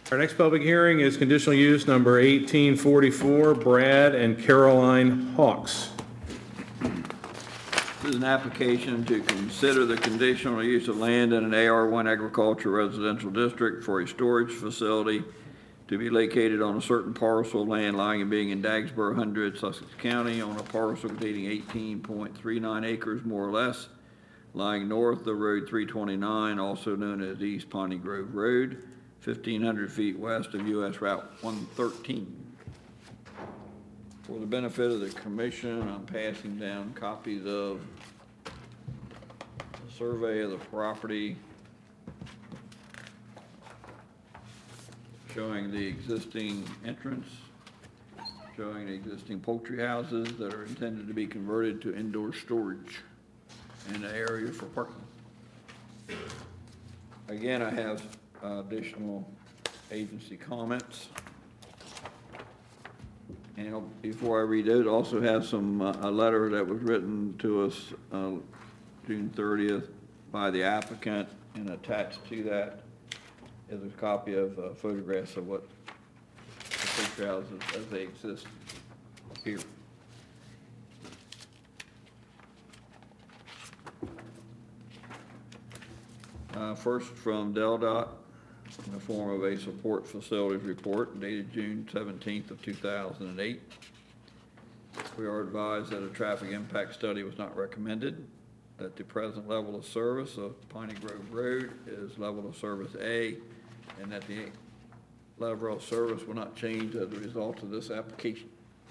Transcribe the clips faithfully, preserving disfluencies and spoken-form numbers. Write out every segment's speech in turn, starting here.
Our next public hearing is conditional use number eighteen forty-four, Brad and Caroline Hawks. This is an application to consider the conditional use of land in an A R one agriculture residential district for a storage facility to be located on a certain parcel of land lying and being in Dagsboro one hundred, Sussex County, on a parcel containing eighteen point three nine acres, more or less, lying north of Road three twenty-nine, also known as East Piney Grove Road, fifteen hundred feet west of U S Route one thirteen. For the benefit of the commission, I'm passing down copies of the survey of the property showing the existing entrance, showing the existing poultry houses that are intended to be converted to indoor storage and an area for parking. Again, I have uh, additional agency comments. And before I read it, I also have some uh, a letter that was written to us uh, June thirtieth by the applicant, and attached to that is a copy of uh, photographs of what the poultry houses as they exist here. Uh, first from Del Dot, in the form of a support facilities report dated June seventeenth of two thousand eight. We are advised that a traffic impact study was not recommended, that the present level of service of Piney Grove Road is level of service A, and that the level of service will not change as a result of this application.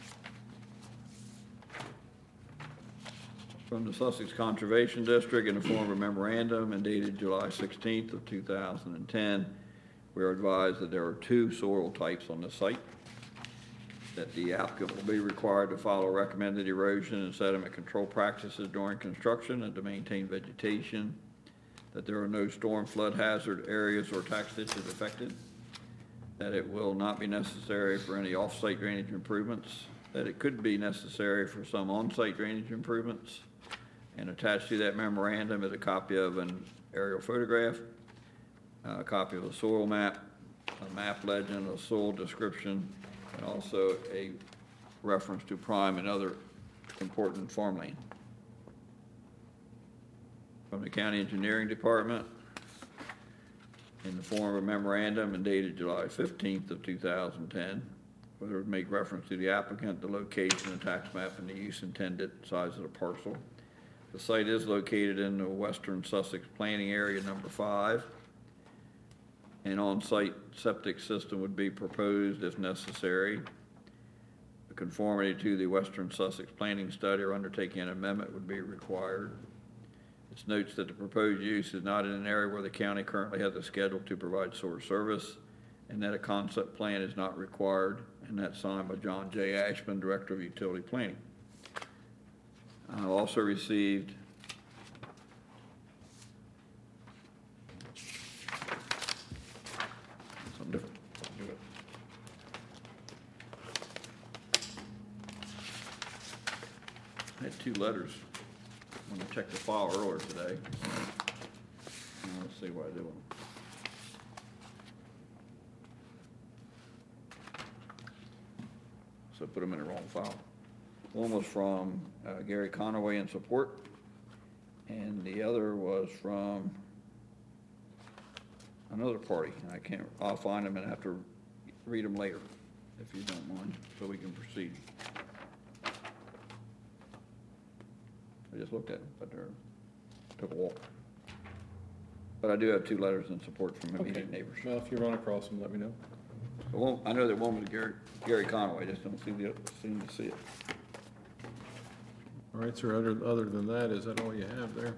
From the Sussex Conservation District, in the form of a memorandum and dated July sixteenth of two thousand ten, we are advised that there are two soil types on the site, that the applicant will be required to follow recommended erosion and sediment control practices during construction and to maintain vegetation, that there are no storm flood hazard areas or tax ditches affected, that it will not be necessary for any off-site drainage improvements, that it could be necessary for some on-site drainage improvements, and attached to that memorandum is a copy of an aerial photograph, a copy of a soil map, a map legend, a soil description, and also a reference to prime and other important farmland. From the County Engineering Department, in the form of a memorandum and dated July fifteenth of two thousand ten, where it would make reference to the applicant, the location, the tax map, and the use intended, size of the parcel. The site is located in the Western Sussex Planning Area number five. An on-site septic system would be proposed if necessary. The conformity to the Western Sussex Planning Study or undertaking an amendment would be required. It notes that the proposed use is not in an area where the county currently has a schedule to provide sewer service, and that a concept plan is not required, and that's signed by John J. Ashman, Director of Utility Planning. I also received something different. I had two letters when I checked the file earlier today. Now let's see what I do. So I put them in the wrong file. One was from uh, Gary Conaway in support, and the other was from another party. I can't, I'll find them and have to read them later, if you don't mind, so we can proceed. I just looked at them, but they're, took a walk. But I do have two letters in support from immediate Okay. neighbors. Well, if you run across them, let me know. The one, I know that one was Gary, Gary Conaway, I just don't seem to, seem to see it. All right, sir, other, other than that, is that all you have there?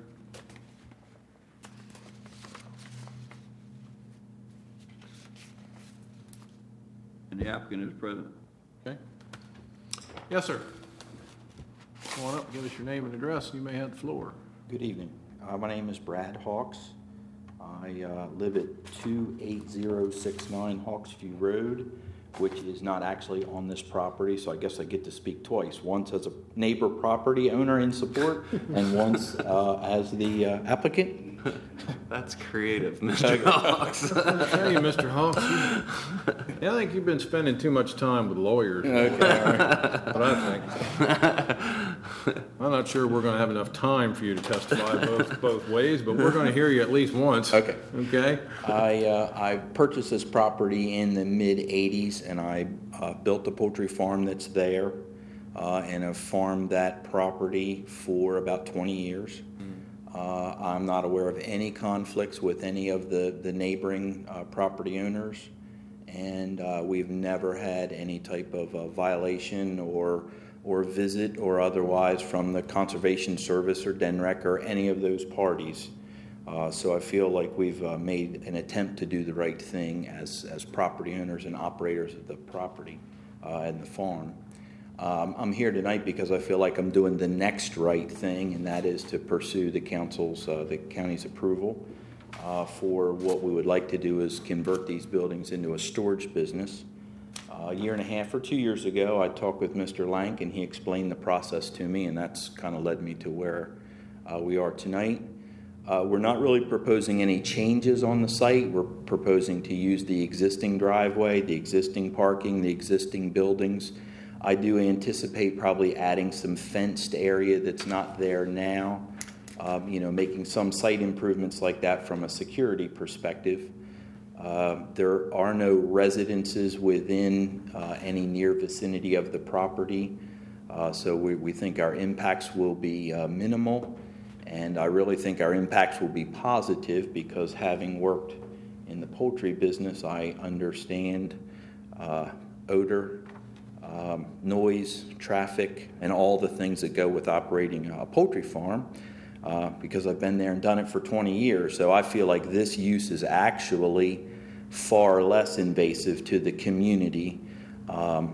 And the applicant is present. Okay. Yes, sir. Come on up, give us your name and address, and you may have the floor. Good evening. Uh, my name is Brad Hawks. I uh, live at two eight zero six nine Hawksview Road, which is not actually on this property, so I guess I get to speak twice. Once as a neighbor property owner in support, and once uh, as the uh, applicant. That's creative, Mister Hawks. I'll tell you, Mister Hawks, you- yeah, I think you've been spending too much time with lawyers. Okay, all right. What I think. I'm not sure we're going to have enough time for you to testify both both ways, but we're going to hear you at least once. Okay. Okay? I, uh, I purchased this property in the mid eighties, and I uh, built the poultry farm that's there, uh, and have farmed that property for about twenty years. Uh, I'm not aware of any conflicts with any of the, the neighboring uh, property owners, and uh, we've never had any type of uh, violation or or visit or otherwise from the Conservation Service or D N R E C or any of those parties. Uh, so I feel like we've uh, made an attempt to do the right thing as, as property owners and operators of the property uh, and the farm. Um, I'm here tonight because I feel like I'm doing the next right thing, and that is to pursue the council's, uh, the county's approval uh, for what we would like to do is convert these buildings into a storage business. Uh, a year and a half or two years ago, I talked with Mister Lank, and he explained the process to me, and that's kind of led me to where uh, we are tonight. Uh, we're not really proposing any changes on the site. We're proposing to use the existing driveway, the existing parking, the existing buildings. I do anticipate probably adding some fenced area that's not there now, um, you know, making some site improvements like that from a security perspective. Uh, there are no residences within uh, any near vicinity of the property, uh, so we, we think our impacts will be uh, minimal, and I really think our impacts will be positive because having worked in the poultry business, I understand uh, odor, Um, noise, traffic, and all the things that go with operating a poultry farm uh, because I've been there and done it for twenty years. So I feel like this use is actually far less invasive to the community, um,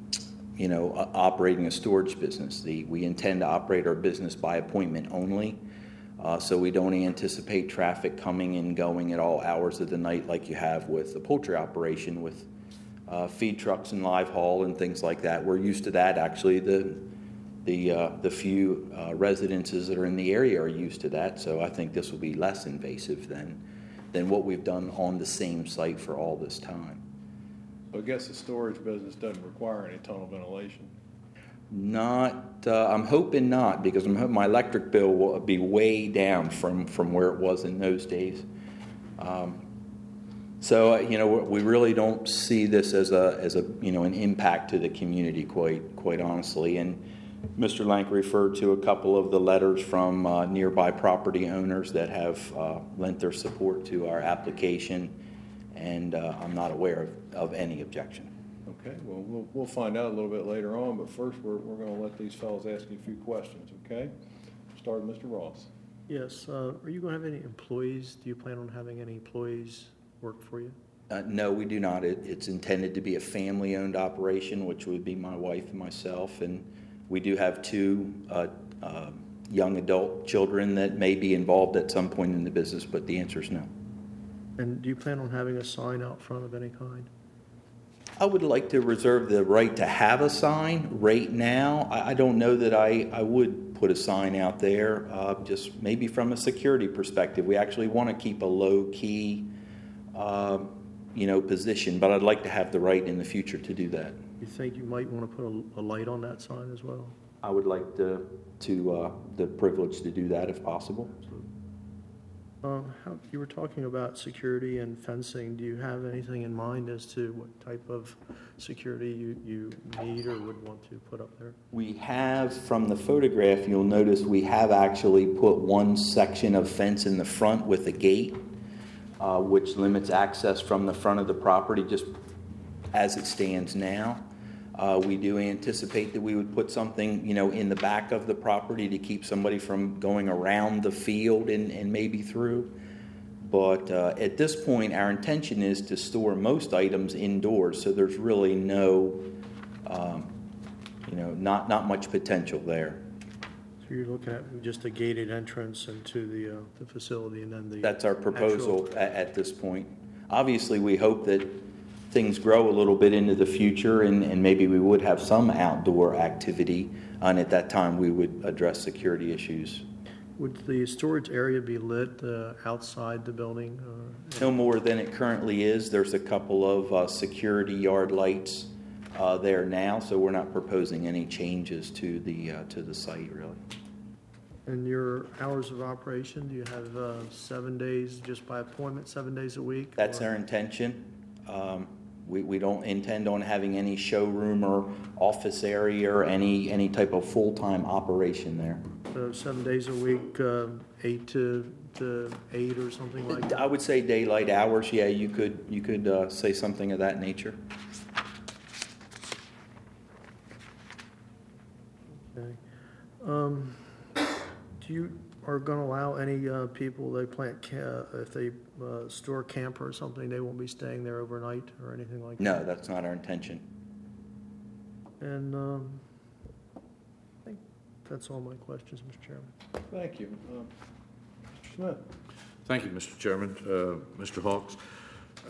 you know, uh, operating a storage business. The, we intend to operate our business by appointment only, uh, so we don't anticipate traffic coming and going at all hours of the night like you have with the poultry operation with Uh, feed trucks and live haul and things like that. We're used to that. Actually, the the uh, the few uh, residences that are in the area are used to that. So I think this will be less invasive than than what we've done on the same site for all this time. I guess the storage business doesn't require any tunnel ventilation. Not, uh, I'm hoping not, because I'm hoping my electric bill will be way down from from where it was in those days. Um, So, uh, you know, we really don't see this as a, as a, you know, an impact to the community, quite, quite honestly. And Mister Lank referred to a couple of the letters from uh, nearby property owners that have uh, lent their support to our application, and uh, I'm not aware of, of any objection. Okay, well, we'll, we'll find out a little bit later on, but first we're, we're going to let these fellows ask you a few questions, okay? Start with Mister Ross. Yes, uh, are you going to have any employees? Do you plan on having any employees work for you? Uh, no, we do not. It, it's intended to be a family-owned operation, which would be my wife and myself, and we do have two uh, uh, young adult children that may be involved at some point in the business, but the answer is no. And do you plan on having a sign out front of any kind? I would like to reserve the right to have a sign right now. I, I don't know that I, I would put a sign out there, uh, just maybe from a security perspective. We actually want to keep a low-key Uh, you know, position, but I'd like to have the right in the future to do that. You think you might want to put a, a light on that sign as well? I would like to, to uh, the privilege to do that if possible. Uh, how, you were talking about security and fencing. Do you have anything in mind as to what type of security you, you need or would want to put up there? We have, from the photograph, you'll notice we have actually put one section of fence in the front with a gate. Uh, which limits access from the front of the property just as it stands now. Uh, we do anticipate that we would put something, you know, in the back of the property to keep somebody from going around the field and, and maybe through. But uh, at this point, our intention is to store most items indoors, so there's really no, um, you know, not, not much potential there. So you're looking at just a gated entrance into the uh, the facility, and then the That's our proposal actual... at, at this point. Obviously, we hope that things grow a little bit into the future, and, and maybe we would have some outdoor activity, and at that time we would address security issues. Would the storage area be lit uh, outside the building? uh, No more than it currently is. There's a couple of uh, security yard lights uh, there now, so we're not proposing any changes to the uh, to the site, really. And your hours of operation, do you have uh, seven days just by appointment, seven days a week? That's or- our intention. Um, we, we don't intend on having any showroom or office area or any, any type of full-time operation there. So seven days a week, uh, eight to, to eight or something like that? I would say daylight hours, yeah, you could, you could uh, say something of that nature. Okay. Um, Do you, are going to allow any uh, people, they plant, ca- if they uh, store camper or something, they won't be staying there overnight or anything like that? No, that's not our intention. And um, I think that's all my questions, Mister Chairman. Thank you. Uh, Mister Smith? Thank you, Mister Chairman. Uh, Mister Hawks, uh,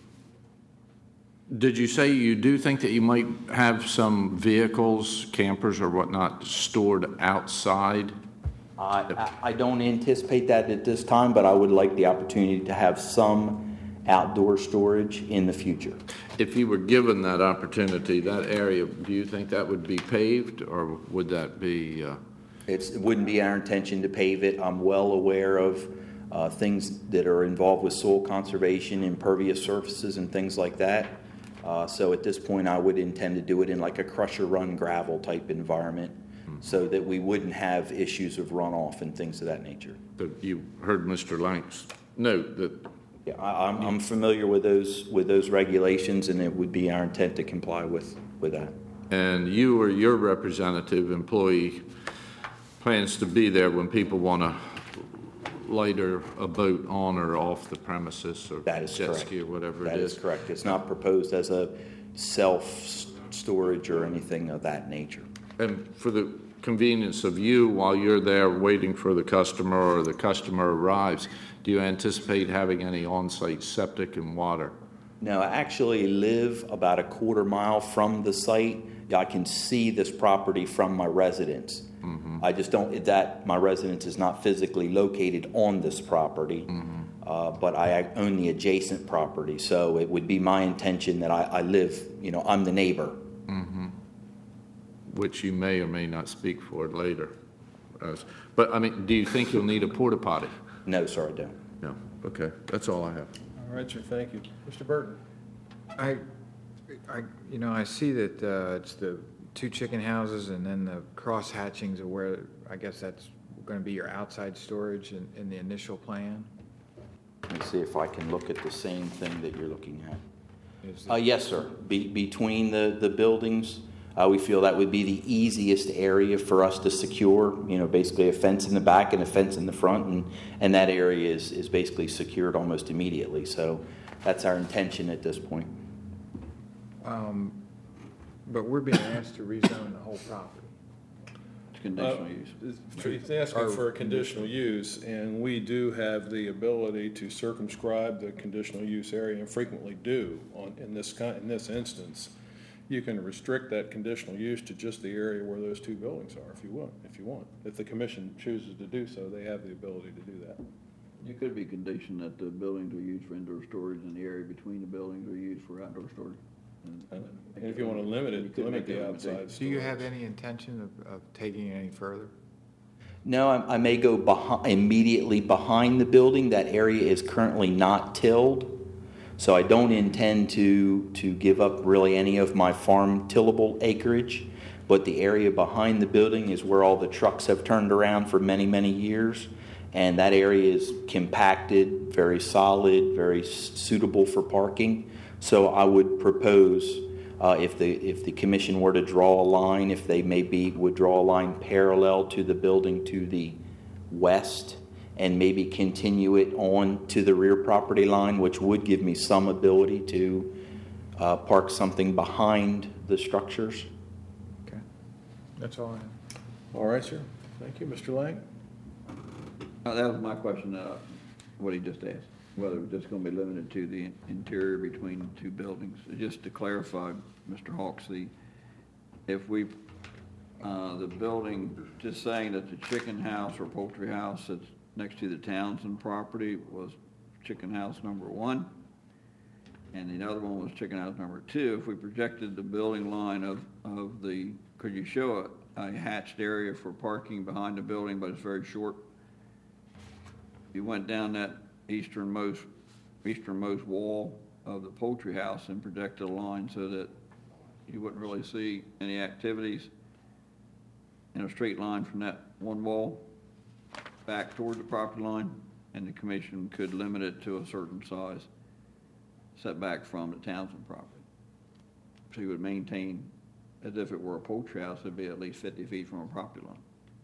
did you say you do think that you might have some vehicles, campers or whatnot, stored outside? I, I- I don't anticipate that at this time, but I would like the opportunity to have some outdoor storage in the future. If you were given that opportunity, that area, do you think that would be paved, or would that be, uh, It's, it wouldn't be our intention to pave it. I'm well aware of uh, things that are involved with soil conservation, impervious surfaces, and things like that. Uh, So at this point, I would intend to do it in like a crusher run gravel type environment, so that we wouldn't have issues of runoff and things of that nature. that you heard Mister Lanks note that, Yeah, I, I'm, I'm familiar with those, with those regulations, and it would be our intent to comply with, with that. and you or your representative employee plans to be there when people want to lighter a boat on or off the premises, or That is jet correct. ski or whatever it That is? is correct. It's not proposed as a self-storage or anything of that nature. And for the convenience of you, while you're there waiting for the customer or the customer arrives, do you anticipate having any on-site septic and water? No, I actually live about a quarter mile from the site. I can see this property from my residence. I just don't, that, my residence is not physically located on this property, uh, but I own the adjacent property, so it would be my intention that I, I live, you know, I'm the neighbor. Which you may or may not speak for later. As- But, I mean, do you think you'll need a porta potty? No, sir, I don't. No. Okay, that's all I have. All right, sir, thank you. Mister Burton? I, I, you know, I see that uh, it's the two chicken houses and then the cross hatchings are where, I guess that's going to be your outside storage in, in the initial plan. Let me see if I can look at the same thing that you're looking at. Is Uh, it- yes, sir. Be, between the, the buildings, uh, we feel that would be the easiest area for us to secure, you know, basically a fence in the back and a fence in the front, and, and that area is, is basically secured almost immediately. So that's our intention at this point. Um, But we're being asked to rezone the whole property. It's conditional use. Uh, He's asking for a conditional use, and we do have the ability to circumscribe the conditional use area, and frequently do on, in this kind, in this instance. You can restrict that conditional use to just the area where those two buildings are, if you want, if you want. If the commission chooses to do so, they have the ability to do that. You could be conditioned that the buildings are used for indoor storage and the area between the buildings are used for outdoor storage. And if you want to limit You it, could limit make the that outside limitation. Do you have storage. any intention of, of taking it any further? No, I, I may go behind, immediately behind the building. That area is currently not tilled. So I don't intend to, to give up really any of my farm tillable acreage, but the area behind the building is where all the trucks have turned around for many, many years. And that area is compacted, very solid, very suitable for parking. So I would propose, uh, if the, if the commission were to draw a line, if they maybe would draw a line parallel to the building to the west, and maybe continue it on to the rear property line, which would give me some ability to uh, park something behind the structures. Okay, that's all I have. All right, sir. Thank you. Mister Lang? Uh, That was my question, uh, what he just asked, whether it was just going to be limited to the interior between the two buildings. Just to clarify, Mister Hawks, the, if we uh, the building, just saying that the chicken house or poultry house that's next to the Townsend property was chicken house number one, and the other one was chicken house number two. If we projected the building line of, of the, could you show a, a hatched area for parking behind the building, but it's very short? You went down that easternmost, easternmost wall of the poultry house and projected a line so that you wouldn't really see any activities in a straight line from that one wall back toward the property line, and the commission could limit it to a certain size setback from the Townsend property. So you would maintain, as if it were a poultry house, it'd be at least fifty feet from a property line.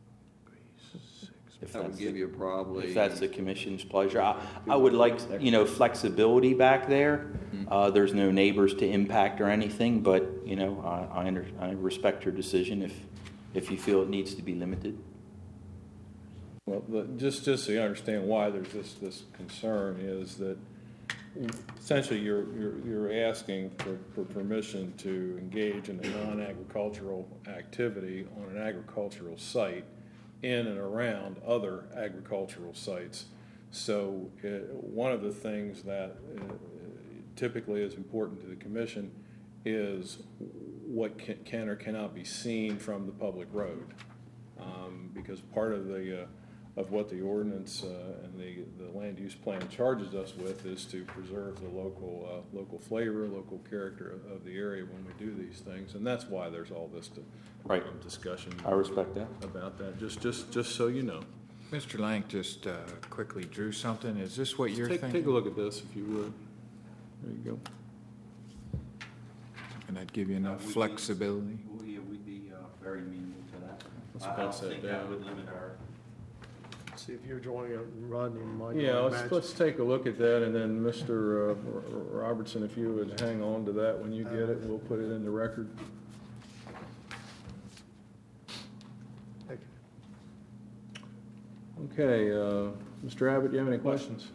If That would that's give the- you probably. If that's the commission's pleasure. I, I would like, you know, flexibility back there. Uh, there's no neighbors to impact or anything, but, you know, I, I under, I respect your decision if, if you feel it needs to be limited. Well, the- just, just so you understand why there's this, this concern is that essentially you're, you're, you're asking for, for permission to engage in a non-agricultural activity on an agricultural site in and around other agricultural sites. So uh, one of the things that uh, typically is important to the commission is what can, can or cannot be seen from the public road. Um, because part of the, uh, of what the ordinance uh, and the, the land use plan charges us with is to preserve the local, uh, local flavor, local character of, of the area when we do these things. And that's why there's all this to, Right. um, discussion I respect that. about that, just, just, just so you know. Mister Lank just uh, quickly drew something. Is this what you're Take, thinking? take a look at this if you would. There you go. And that'd give you enough We'd be- flexibility? We, we'd be uh, very amenable to that. Let's I I pass don't that think that down. would limit our. See, if you're joining a run, you might. Yeah, wanna let's, match- let's take a look at that, and then Mister uh, R- Robertson, if you would hang on to that when you get it, we'll put it in the record. Okay, uh, Mister Abbott, do you have any questions?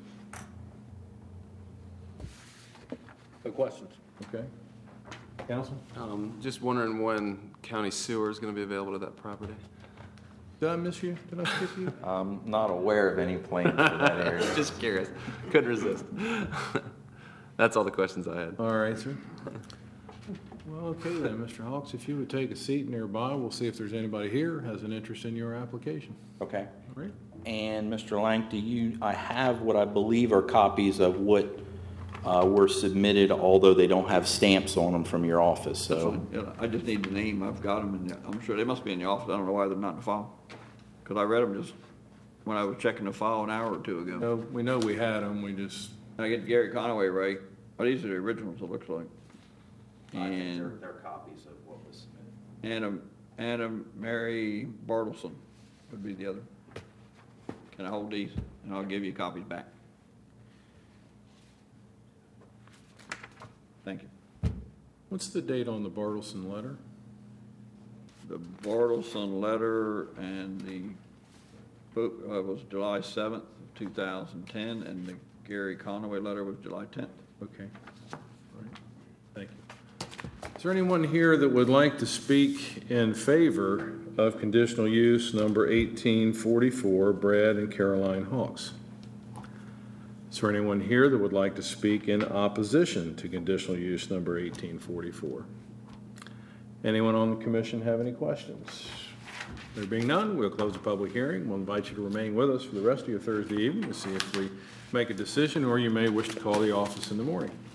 No questions. Okay. Counsel? Um, just wondering when county sewer is gonna be available to that property? Did I miss you? Did I skip you? I'm not aware of any plans for that area. Just curious, couldn't resist. That's all the questions I had. All right, sir. Well, okay then, Mister Hawks, if you would take a seat nearby, we'll see if there's anybody here who has an interest in your application. Okay. All right? And Mister Lank, do you, I have what I believe are copies of what uh, were submitted, although they don't have stamps on them from your office, That's so. fine. Yeah, I just need the name. I've got them, and I'm sure they must be in the office. I don't know why they're not in the file. Because I read them just when I was checking the file an hour or two ago. No, we know we had them, we just, And I get Gary Conaway right. Oh, these are the originals, it looks like. I think they're, And they're copies of what was submitted. Anna, Anna Mary Bartleson would be the other. Can I hold these? And I'll give you copies back. Thank you. what's the date on the Bartleson letter? The Bartleson letter and the book uh, was July seventh, two thousand ten, and the Gary Conaway letter was July tenth. Okay. All right. Thank you. Is there anyone here that would like to speak in favor of conditional use number eighteen forty-four, Brad and Caroline Hawks? Is there anyone here that would like to speak in opposition to conditional use number eighteen forty-four? Anyone on the commission have any questions? There being none, we'll close the public hearing. We'll invite you to remain with us for the rest of your Thursday evening to see if we make a decision, or you may wish to call the office in the morning.